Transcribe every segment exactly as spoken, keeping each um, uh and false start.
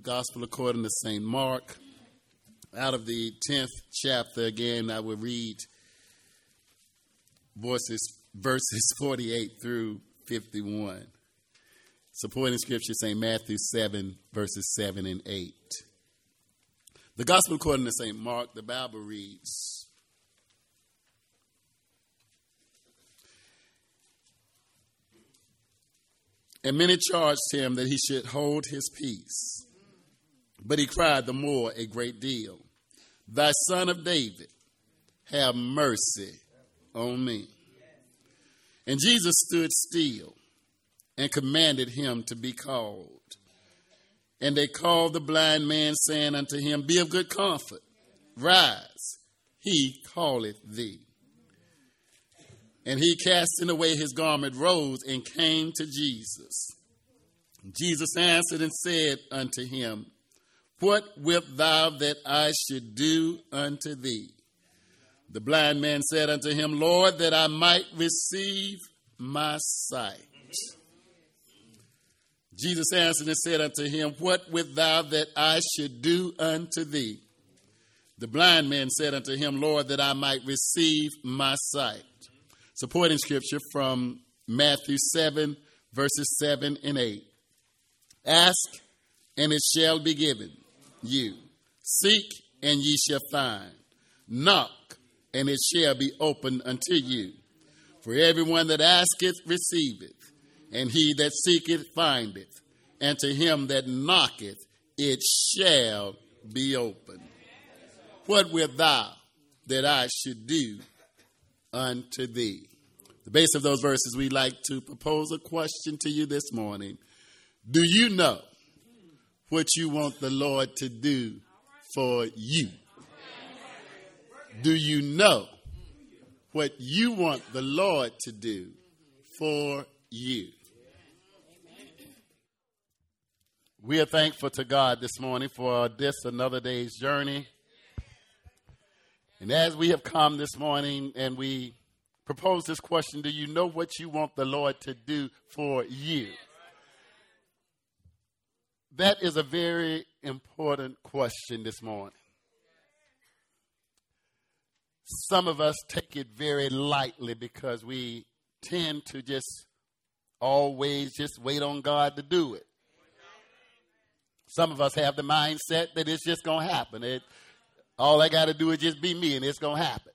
Gospel according to Saint Mark. Out of the tenth chapter, again, I will read verses, verses forty-eight through fifty-one. Supporting scripture, Saint Matthew seven, verses seven and eight. The Gospel according to Saint Mark, the Bible reads, "And many charged him that he should hold his peace. But he cried the more a great deal, Thy Son of David, have mercy on me. And Jesus stood still and commanded him to be called. And they called the blind man, saying unto him, Be of good comfort, rise, he calleth thee. And he, casting away his garment, rose and came to Jesus. Jesus answered and said unto him, What wilt thou that I should do unto thee? The blind man said unto him, Lord, that I might receive my sight. Jesus answered and said unto him, What wilt thou that I should do unto thee? The blind man said unto him, Lord, that I might receive my sight. Supporting scripture from Matthew seven, verses seven and eight. Ask, and it shall be given you. Seek, and ye shall find. Knock, and it shall be opened unto you. For everyone that asketh receiveth, and he that seeketh findeth, and to him that knocketh it shall be opened. What wilt thou that I should do unto thee?" The base of those verses, we like to propose a question to you this morning. Do you know what you want the Lord to do for you? Do you know what you want the Lord to do for you? We are thankful to God this morning for this another day's journey. And as we have come this morning and we propose this question, do you know what you want the Lord to do for you? That is a very important question this morning. Some of us take it very lightly because we tend to just always just wait on God to do it. Some of us have the mindset that it's just going to happen. It, all I got to do is just be me and it's going to happen.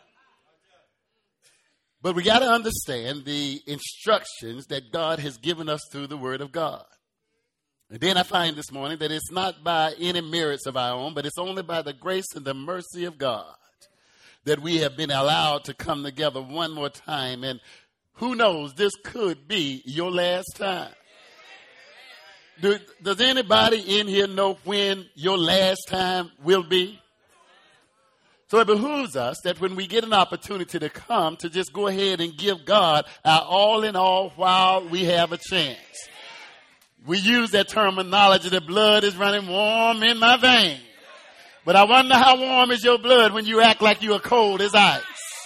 But we got to understand the instructions that God has given us through the Word of God. And then I find this morning that it's not by any merits of our own, but it's only by the grace and the mercy of God that we have been allowed to come together one more time. And who knows, this could be your last time. Do, does anybody in here know when your last time will be? So it behooves us that when we get an opportunity to come, to just go ahead and give God our all in all while we have a chance. We use that terminology, the blood is running warm in my veins. But I wonder how warm is your blood when you act like you are cold as ice.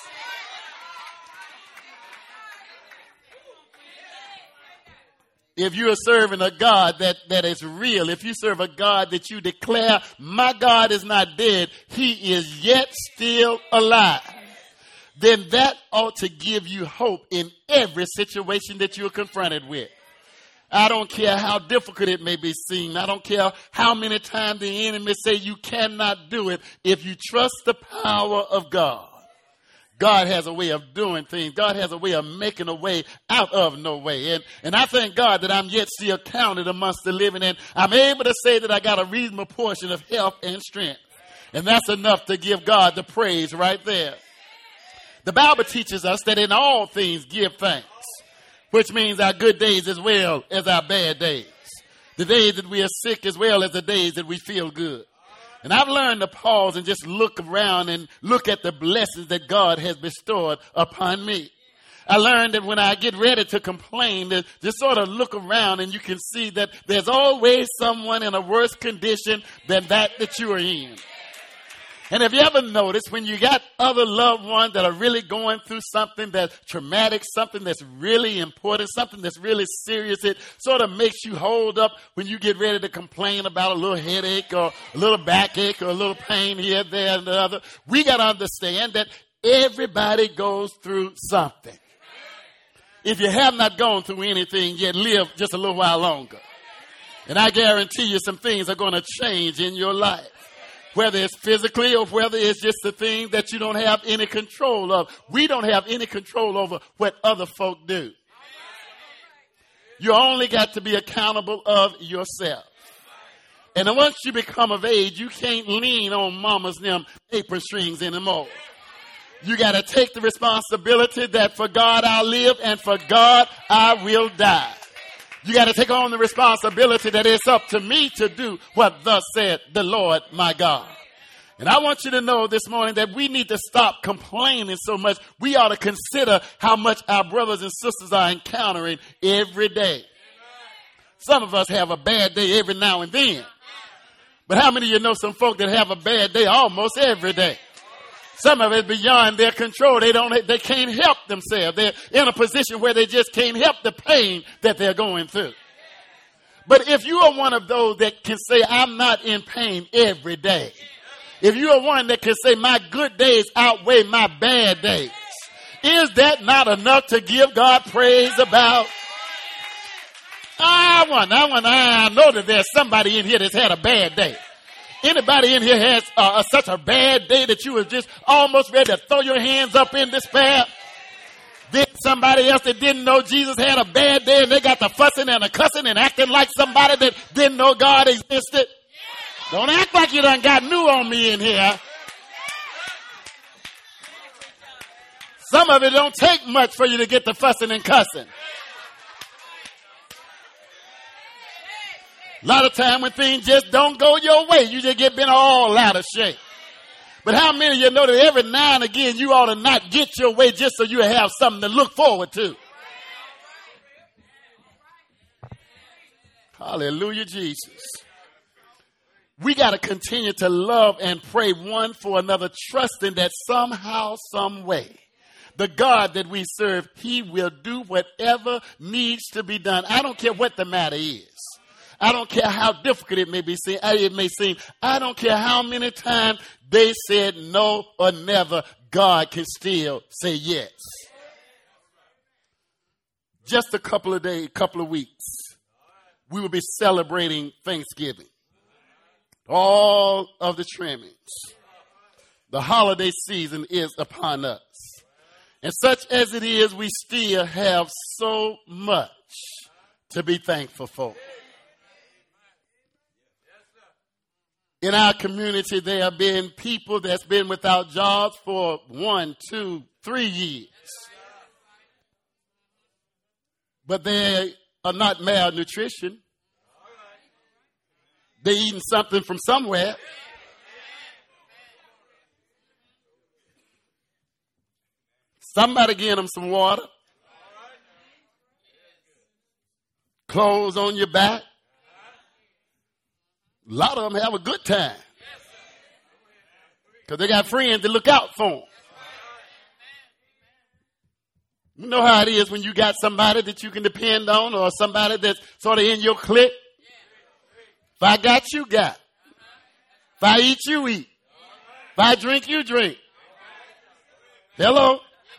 If you are serving a God that, that is real, if you serve a God that you declare, my God is not dead, he is yet still alive, then that ought to give you hope in every situation that you are confronted with. I don't care how difficult it may be seen. I don't care how many times the enemy say you cannot do it. If you trust the power of God, God has a way of doing things. God has a way of making a way out of no way. And, and I thank God that I'm yet still counted amongst the living. And I'm able to say that I got a reasonable portion of health and strength. And that's enough to give God the praise right there. The Bible teaches us that in all things give thanks, which means our good days as well as our bad days. The days that we are sick as well as the days that we feel good. And I've learned to pause and just look around and look at the blessings that God has bestowed upon me. I learned that when I get ready to complain, that just sort of look around and you can see that there's always someone in a worse condition than that that you are in. And have you ever noticed when you got other loved ones that are really going through something that's traumatic, something that's really important, something that's really serious, it sort of makes you hold up when you get ready to complain about a little headache or a little backache or a little pain here, there, and the other. We got to understand that everybody goes through something. If you have not gone through anything yet, live just a little while longer. And I guarantee you some things are going to change in your life. Whether it's physically or whether it's just the thing that you don't have any control of. We don't have any control over what other folk do. You only got to be accountable of yourself. And then once you become of age, you can't lean on mama's them apron strings anymore. You got to take the responsibility that for God I'll live and for God I will die. You got to take on the responsibility that it's up to me to do what thus said the Lord my God. And I want you to know this morning that we need to stop complaining so much. We ought to consider how much our brothers and sisters are encountering every day. Some of us have a bad day every now and then. But how many of you know some folk that have a bad day almost every day? Some of it beyond their control. They don't, they can't help themselves. They're in a position where they just can't help the pain that they're going through. But if you are one of those that can say, I'm not in pain every day. If you are one that can say, my good days outweigh my bad days. Is that not enough to give God praise about? I want, I want, I know that there's somebody in here that's had a bad day. Anybody in here has uh, such a bad day that you were just almost ready to throw your hands up in despair? Then somebody else that didn't know Jesus had a bad day and they got the fussing and the cussing and acting like somebody that didn't know God existed? Don't act like you done got new on me in here. Some of it don't take much for you to get the fussing and cussing. A lot of time when things just don't go your way, you just get bent all out of shape. But how many of you know that every now and again you ought to not get your way just so you have something to look forward to? Hallelujah, Jesus. We got to continue to love and pray one for another, trusting that somehow, some way, the God that we serve, he will do whatever needs to be done. I don't care what the matter is. I don't care how difficult it may be seen, it may seem. I don't care how many times they said no or never. God can still say yes. Just a couple of days, couple of weeks, we will be celebrating Thanksgiving. All of the trimmings. The holiday season is upon us. And such as it is, we still have so much to be thankful for. In our community, there have been people that's been without jobs for one, two, three years. But they are not malnutrition. They're eating something from somewhere. Somebody getting them some water. Clothes on your back. A lot of them have a good time. Because they got friends that look out for them. You know how it is when you got somebody that you can depend on or somebody that's sort of in your clique. If I got, you got. If I eat, you eat. If I drink, you drink. Hello?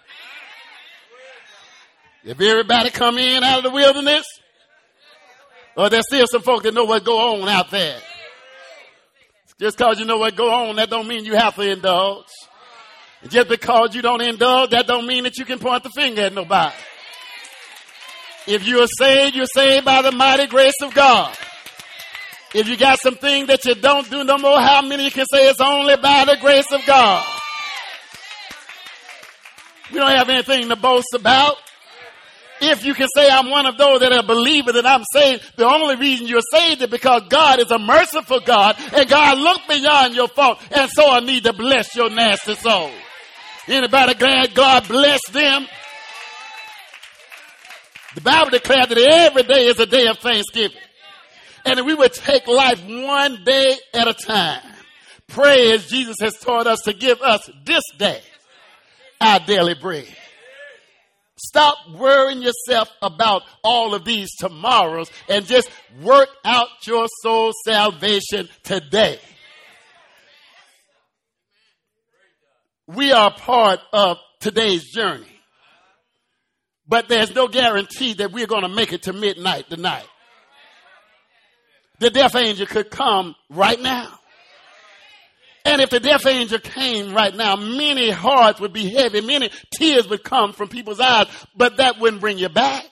If everybody come in out of the wilderness, or there's still some folk that know what go on out there. Just because you know what go on, that don't mean you have to indulge. And just because you don't indulge, that don't mean that you can point the finger at nobody. If you are saved, you're saved by the mighty grace of God. If you got some things that you don't do no more, how many can say it's only by the grace of God? We don't have anything to boast about. If you can say I'm one of those that are believers and I'm saved, the only reason you're saved is because God is a merciful God and God looked beyond your fault and so I need to bless your nasty soul. Anybody glad God blessed them? The Bible declared that every day is a day of thanksgiving. And if we would take life one day at a time, Pray as Jesus has taught us to give us this day our daily bread. Stop worrying yourself about all of these tomorrows and just work out your soul salvation today. We are part of today's journey, but there's no guarantee that we're going to make it to midnight tonight. The death angel could come right now. And if the death angel came right now, many hearts would be heavy, many tears would come from people's eyes, but that wouldn't bring you back.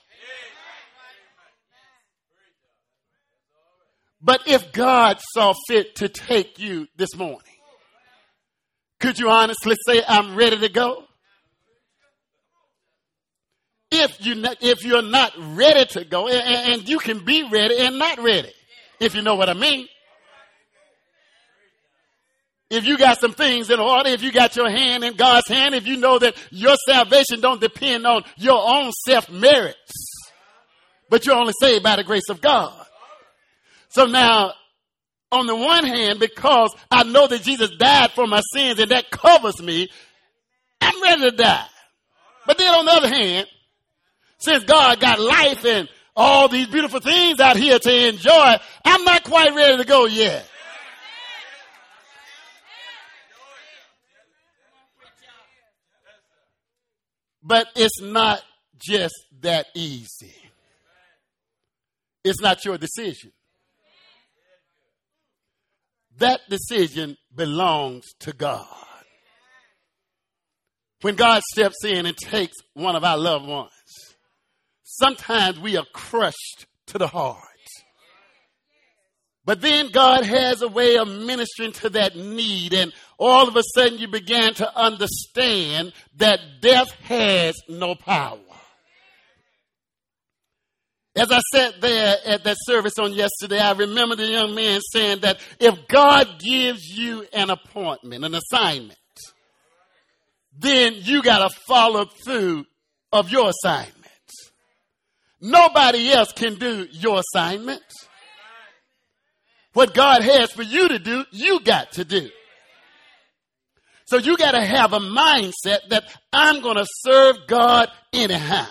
But if God saw fit to take you this morning, could you honestly say, I'm ready to go? If, you not, if you're not ready to go, and, and you can be ready and not ready, if you know what I mean. If you got some things in order, if you got your hand in God's hand, if you know that your salvation don't depend on your own self-merits, but you're only saved by the grace of God. So now, on the one hand, because I know that Jesus died for my sins and that covers me, I'm ready to die. But then on the other hand, since God got life and all these beautiful things out here to enjoy, I'm not quite ready to go yet. But it's not just that easy. It's not your decision. That decision belongs to God. When God steps in and takes one of our loved ones, sometimes we are crushed to the heart. But then God has a way of ministering to that need, and all of a sudden you began to understand that death has no power. As I sat there at that service on yesterday, I remember the young man saying that if God gives you an appointment, an assignment, then you got to follow through of your assignment. Nobody else can do your assignment. What God has for you to do, you got to do. So you got to have a mindset that I'm going to serve God anyhow.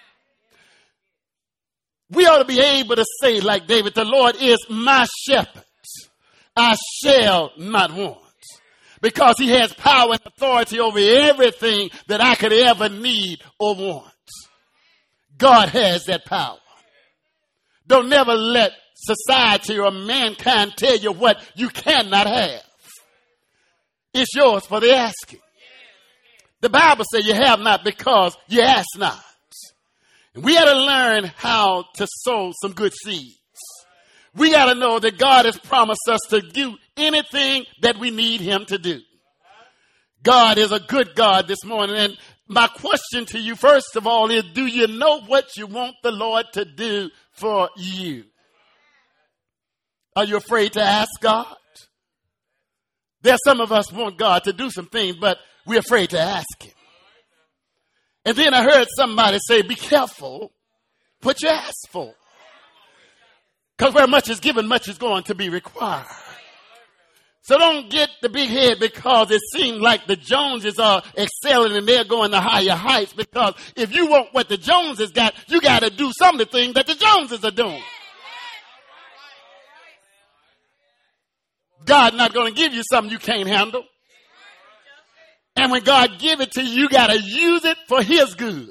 We ought to be able to say like David, the Lord is my shepherd. I shall not want. Because he has power and authority over everything that I could ever need or want. God has that power. Don't never let society or mankind tell you what you cannot have. It's yours for the asking. The Bible says you have not because you ask not. And we got to learn how to sow some good seeds. We got to know that God has promised us to do anything that we need him to do. God is a good God this morning. And my question to you, first of all, is do you know what you want the Lord to do for you? Are you afraid to ask God? There's some of us want God to do some things, but we're afraid to ask him. And then I heard somebody say, be careful what you ask for. Because where much is given, much is going to be required. So don't get the big head because it seems like the Joneses are excelling and they're going to higher heights. Because if you want what the Joneses got, you got to do some of the things that the Joneses are doing. God's not going to give you something you can't handle. And when God give it to you, you got to use it for his good.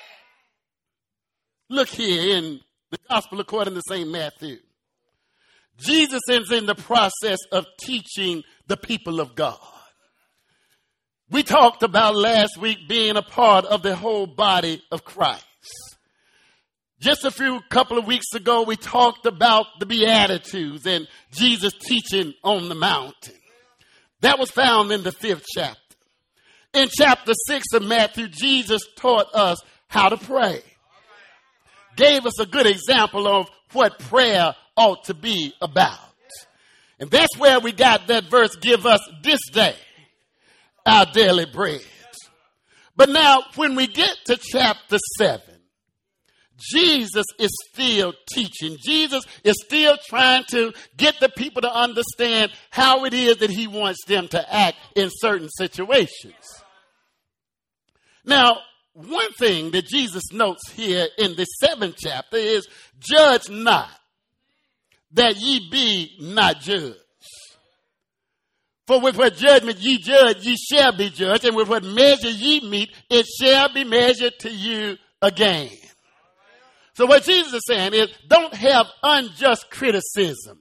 Look here in the gospel according to Saint Matthew. Jesus is in the process of teaching the people of God. We talked about last week being a part of the whole body of Christ. Just a few couple of weeks ago, we talked about the Beatitudes and Jesus teaching on the mountain. That was found in the fifth chapter. In chapter six of Matthew, Jesus taught us how to pray. Gave us a good example of what prayer ought to be about. And that's where we got that verse, give us this day our daily bread. But now when we get to chapter seven, Jesus is still teaching. Jesus is still trying to get the people to understand how it is that he wants them to act in certain situations. Now, one thing that Jesus notes here in the seventh chapter is, judge not, that ye be not judged. For with what judgment ye judge, ye shall be judged, and with what measure ye meet, it shall be measured to you again. So what Jesus is saying is, don't have unjust criticism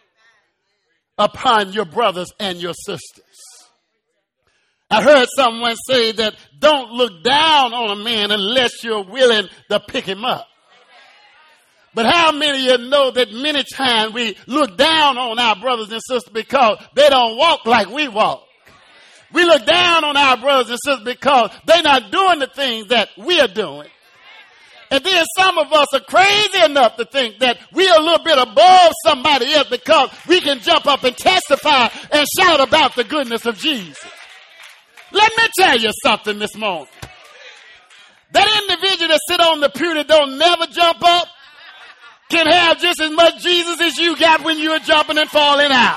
upon your brothers and your sisters. I heard someone say that don't look down on a man unless you're willing to pick him up. But how many of you know that many times we look down on our brothers and sisters because they don't walk like we walk? We look down on our brothers and sisters because they're not doing the things that we are doing. And then some of us are crazy enough to think that we are a little bit above somebody else because we can jump up and testify and shout about the goodness of Jesus. Let me tell you something this morning. That individual that sit on the pew that don't never jump up can have just as much Jesus as you got when you were jumping and falling out.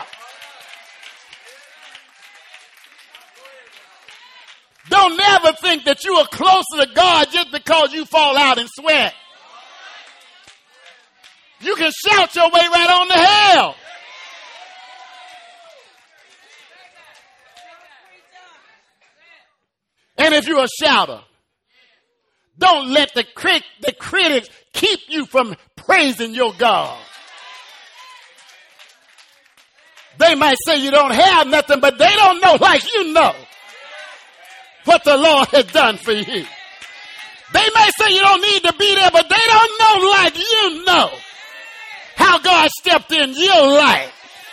Don't never think that you are closer to God just because you fall out and sweat. You can shout your way right on to hell. And if you're a shouter, don't let the, crit- the critics keep you from praising your God. They might say you don't have nothing, but they don't know like you know what the Lord has done for you. They may say you don't need to be there, but they don't know like you know how God stepped in your life.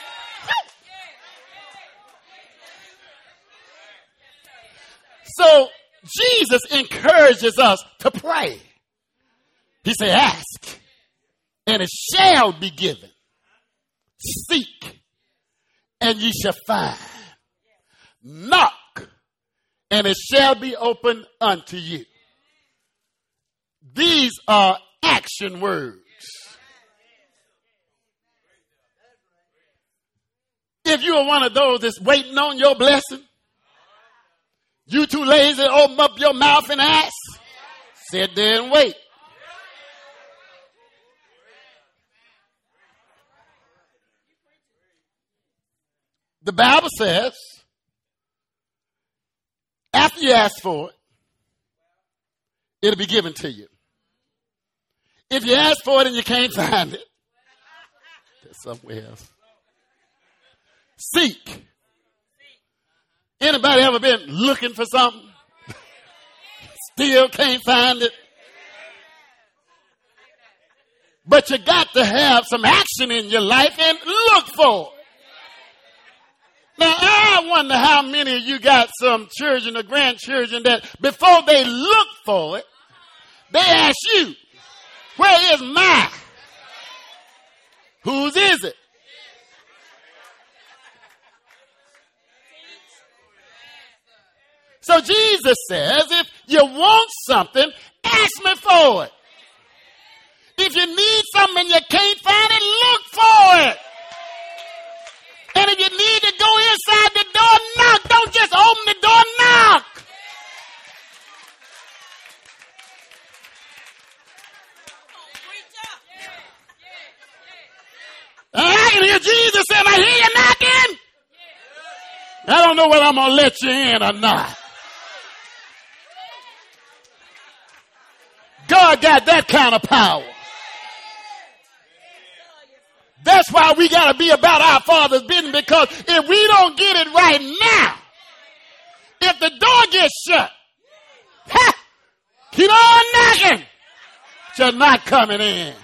So Jesus encourages us to pray. He said, ask, and it shall be given. Seek, and ye shall find. Knock, and it shall be opened unto you. These are action words. If you are one of those that's waiting on your blessing, you too lazy to open up your mouth and ask, sit there and wait. The Bible says, after you ask for it, it'll be given to you. If you ask for it and you can't find it, there's somewhere else. Seek. Anybody ever been looking for something? Still can't find it? But you got to have some action in your life and look for it. Now, I wonder how many of you got some children or grandchildren that before they look for it, they ask you, where is mine? Whose is it? So Jesus says, if you want something, ask me for it. If you need something and you can't find it, look for it. And if you need to go inside the door, knock. Don't just open the door, knock. I can hear Jesus saying, I hear you knocking. I don't know whether I'm going to let you in or not. God got that kind of power. That's why we got to be about our Father's business, because if we don't get it right now, if the door gets shut, ha, keep on knocking, you're not coming in.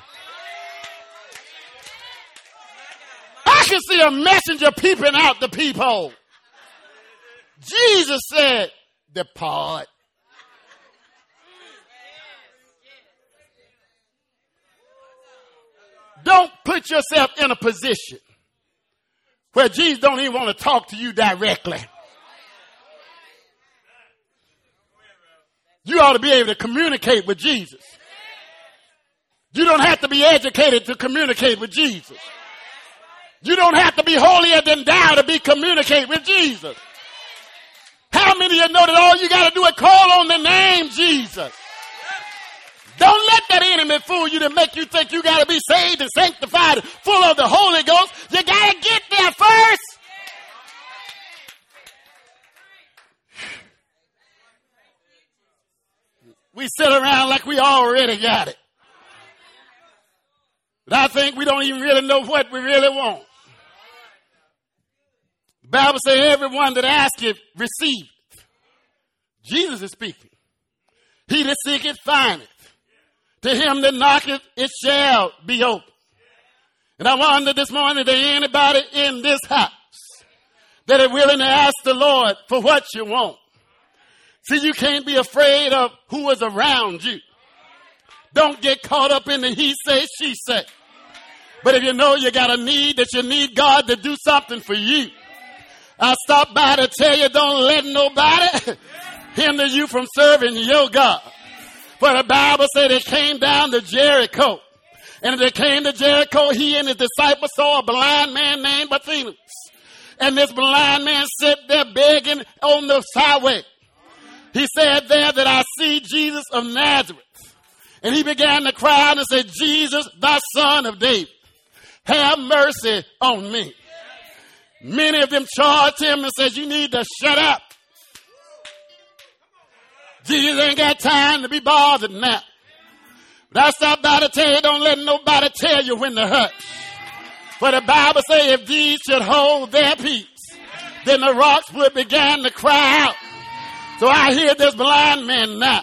I can see a messenger peeping out the peephole. Jesus said, depart. Don't put yourself in a position where Jesus don't even want to talk to you directly. You ought to be able to communicate with Jesus. You don't have to be educated to communicate with Jesus. You don't have to be holier than thou to be communicate with Jesus. How many of you know that all you got to do is call on the name Jesus? Don't let that enemy fool you to make you think you got to be saved and sanctified, full of the Holy Ghost. You got to get there first. We sit around like we already got it. But I think we don't even really know what we really want. The Bible says everyone that asketh, receiveth. Jesus is speaking. He that seeketh, findeth. To him that knocketh, it shall be open. And I wonder this morning, is there anybody in this house that are willing to ask the Lord for what you want? See, you can't be afraid of who is around you. Don't get caught up in the he say, she say. But if you know you got a need, that you need God to do something for you, I stopped by to tell you, don't let nobody hinder you from serving your God. For the Bible said it came down to Jericho. And as they came to Jericho, he and his disciples saw a blind man named Bartimaeus. And this blind man sat there begging on the highway. He said there that I see Jesus of Nazareth. And he began to cry and say, Jesus, thy son of David, have mercy on me. Many of them charged him and said, you need to shut up. Jesus ain't got time to be bothered now. But I stopped by to tell you, don't let nobody tell you when to hush. For the Bible says if these should hold their peace, then the rocks would begin to cry out. So I hear this blind man now.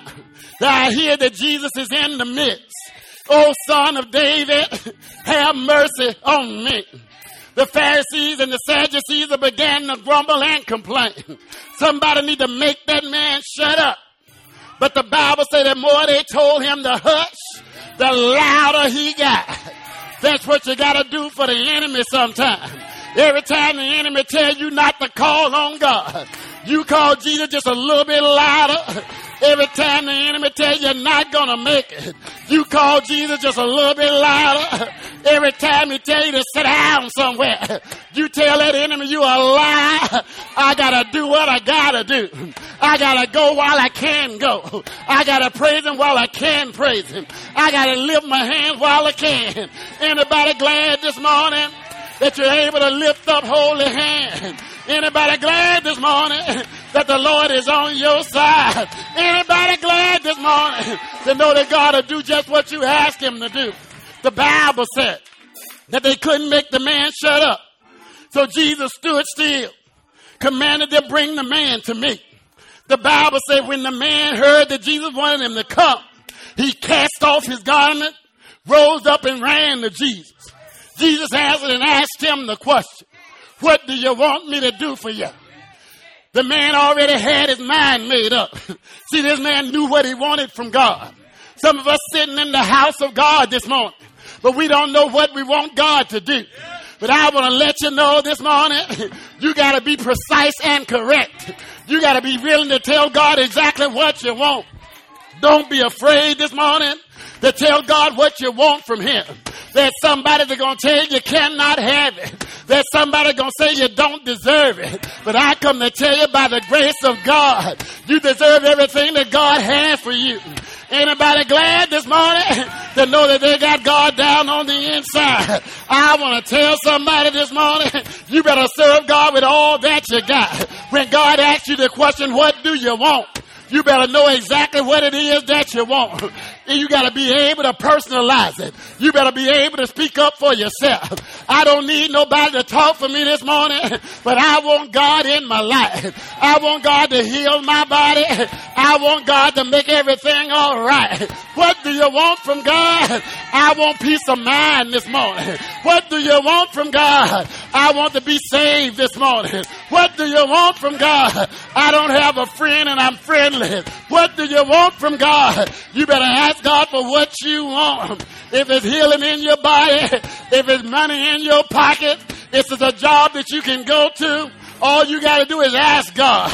I hear that Jesus is in the midst. Oh, son of David, have mercy on me. The Pharisees and the Sadducees began to grumble and complain. Somebody need to make that man shut up. But the Bible said the more they told him to hush, the louder he got. That's what you got to do for the enemy sometimes. Every time the enemy tells you not to call on God, you call Jesus just a little bit louder. Every time the enemy tells you you're not going to make it, you call Jesus just a little bit louder. Every time he tells you to sit down somewhere, you tell that enemy you a lie. I got to do what I got to do. I got to go while I can go. I got to praise him while I can praise him. I got to lift my hands while I can. Anybody glad this morning that you're able to lift up holy hands? Anybody glad this morning that the Lord is on your side? Anybody glad this morning to know that God will do just what you ask him to do? The Bible said that they couldn't make the man shut up. So Jesus stood still, commanded them, bring the man to me. The Bible said when the man heard that Jesus wanted him to come, he cast off his garment, rose up and ran to Jesus. Jesus answered and asked him the question, what do you want me to do for you? The man already had his mind made up. See, this man knew what he wanted from God. Some of us sitting in the house of God this morning, but we don't know what we want God to do. But I want to let you know this morning, you got to be precise and correct. You got to be willing to tell God exactly what you want. Don't be afraid this morning to tell God what you want from him. There's somebody that's going to tell you you cannot have it. There's somebody going to say you don't deserve it. But I come to tell you by the grace of God, you deserve everything that God has for you. Anybody glad this morning to know that they got God down on the inside? I want to tell somebody this morning, you better serve God with all that you got. When God asks you the question, what do you want? You better know exactly what it is that you want. And you got to be able to personalize it. You better be able to speak up for yourself. I don't need nobody to talk for me this morning, but I want God in my life. I want God to heal my body. I want God to make everything all right. What do you want from God? I want peace of mind this morning. What do you want from God? I want to be saved this morning. What do you want from God? I don't have a friend and I'm friendless. What do you want from God? You better ask God for what you want. If it's healing in your body, if it's money in your pocket, if it's a job that you can go to, all you got to do is ask God.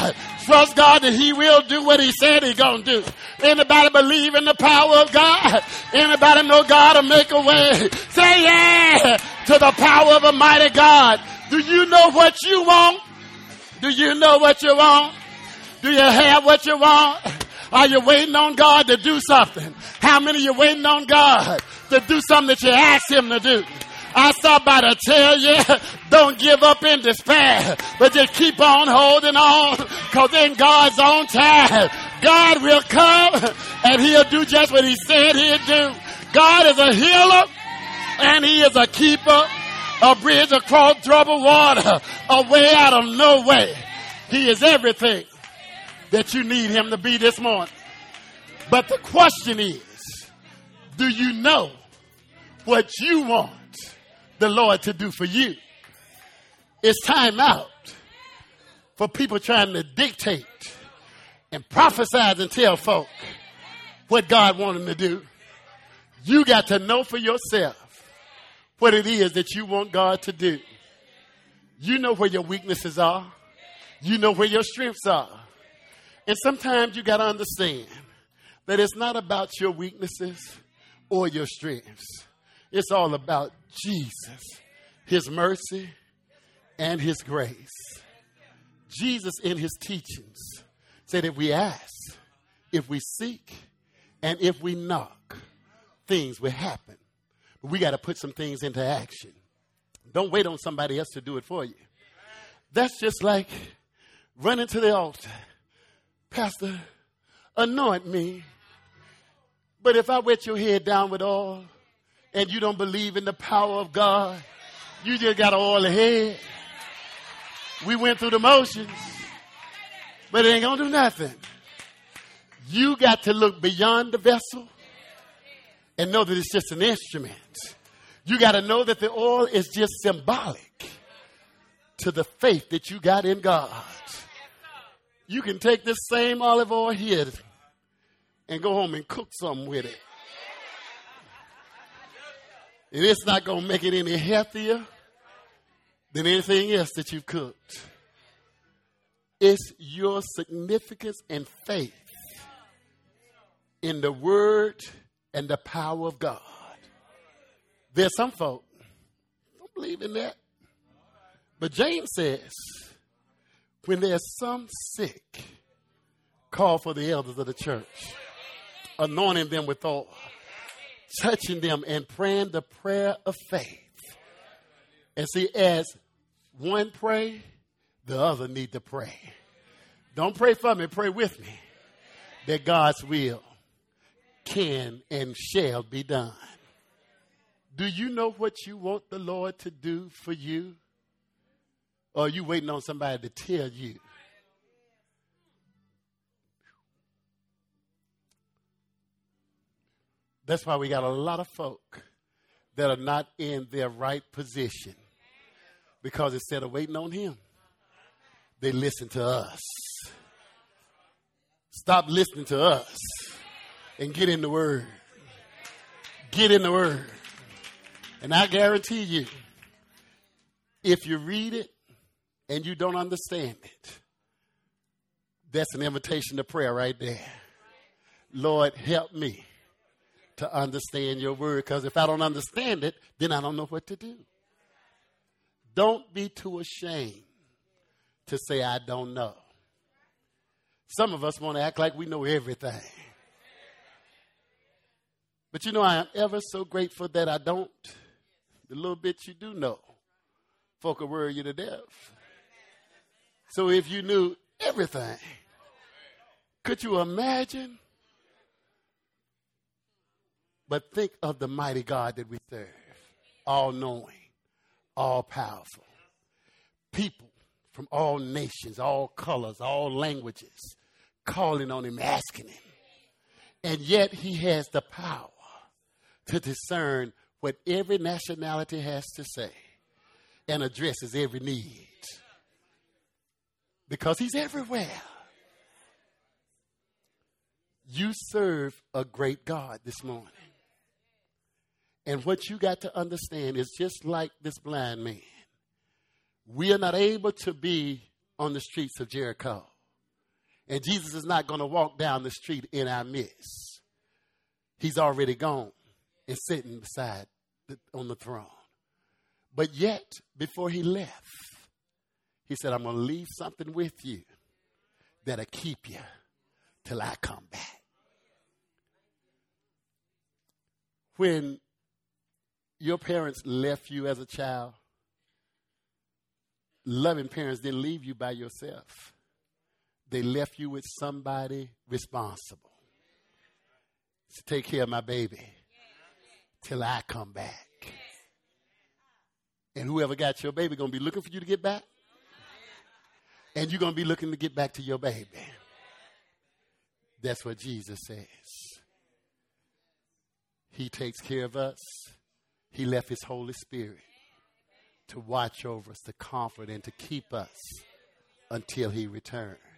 Trust God that he will do what he said he's going to do. Anybody believe in the power of God? Anybody know God will make a way? Say yeah to the power of a mighty God. Do you know what you want? Do you know what you want? Do you have what you want? Are you waiting on God to do something? How many of you waiting on God to do something that you asked him to do? I stopped by to tell you, don't give up in despair, but just keep on holding on, because in God's own time, God will come and he'll do just what he said he'll do. God is a healer and he is a keeper, a bridge across troubled water, a way out of no way. He is everything that you need him to be this morning. But the question is, do you know what you want the Lord to do for you? It's time out for people trying to dictate and prophesy and tell folk what God wants them to do. You got to know for yourself what it is that you want God to do. You know where your weaknesses are. You know where your strengths are. And sometimes you got to understand that it's not about your weaknesses or your strengths. It's all about Jesus, his mercy, and his grace. Jesus in his teachings said if we ask, if we seek, and if we knock, things will happen. But we got to put some things into action. Don't wait on somebody else to do it for you. That's just like running to the altar. Pastor, anoint me. But if I wet your head down with oil and you don't believe in the power of God, you just got an oily head. We went through the motions, but it ain't going to do nothing. You got to look beyond the vessel and know that it's just an instrument. You got to know that the oil is just symbolic to the faith that you got in God. You can take this same olive oil here and go home and cook something with it. And it's not going to make it any healthier than anything else that you've cooked. It's your significance and faith in the word and the power of God. There's some folk don't believe in that. But James says, when there's some sick, call for the elders of the church, anointing them with oil, touching them and praying the prayer of faith. And see, as one pray, the other need to pray. Don't pray for me, pray with me that God's will can and shall be done. Do you know what you want the Lord to do for you? Or are you waiting on somebody to tell you? That's why we got a lot of folk that are not in their right position. Because instead of waiting on him, they listen to us. Stop listening to us and get in the word. Get in the word. And I guarantee you, if you read it and you don't understand it, that's an invitation to prayer right there. Lord, help me to understand your word, because if I don't understand it, then I don't know what to do. Don't be too ashamed to say, I don't know. Some of us want to act like we know everything. But you know, I am ever so grateful that I don't. The little bit you do know, folk will worry you to death. So if you knew everything, could you imagine? But think of the mighty God that we serve, all-knowing, all-powerful. People from all nations, all colors, all languages, calling on him, asking him. And yet he has the power to discern what every nationality has to say and addresses every need. Because he's everywhere. You serve a great God this morning. And what you got to understand is just like this blind man. We are not able to be on the streets of Jericho. And Jesus is not going to walk down the street in our midst. He's already gone and sitting beside the, on the throne. But yet, before he left, he said, I'm going to leave something with you that'll keep you till I come back. When your parents left you as a child, loving parents didn't leave you by yourself. They left you with somebody responsible to take care of my baby till I come back. And whoever got your baby going to be looking for you to get back. And you're going to be looking to get back to your baby. That's what Jesus says. He takes care of us. He left his Holy Spirit to watch over us, to comfort and to keep us until he returns.